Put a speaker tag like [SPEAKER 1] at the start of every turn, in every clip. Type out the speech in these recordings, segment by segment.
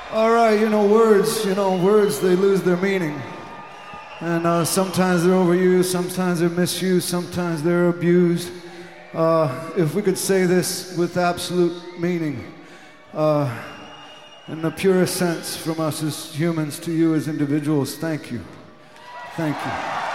[SPEAKER 1] All right, words, they lose their meaning. And sometimes they're overused, sometimes they're misused, sometimes they're abused. If we could say this with absolute meaning, in the purest sense from us as humans to you as individuals, thank you. Thank you.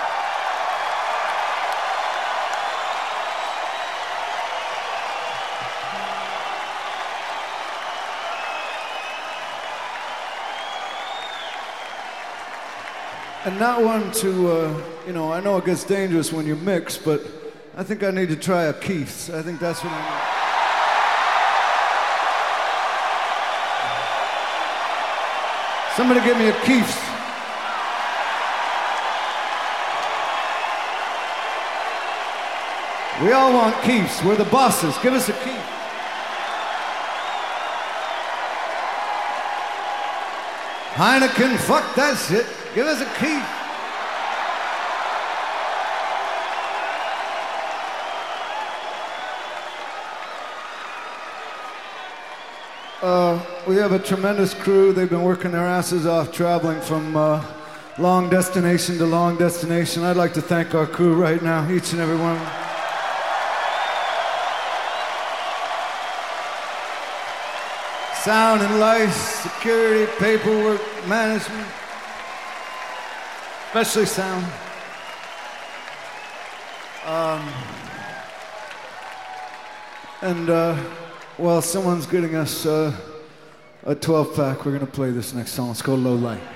[SPEAKER 1] And not one to, I know it gets dangerous when you mix, but I think I need to try a Keith's. I think that's what I need. Somebody give me a Keith's. We all want Keith's. We're the bosses. Give us a Keith. Heineken, fuck that shit. Give us a Keith. We have a tremendous crew. They've been working their asses off traveling from long destination to long destination. I'd like to thank our crew right now, each and every one of them. Sound and lights, security, paperwork, management, especially sound. While someone's getting us a 12-pack, we're going to play this next song. It's called Low Light.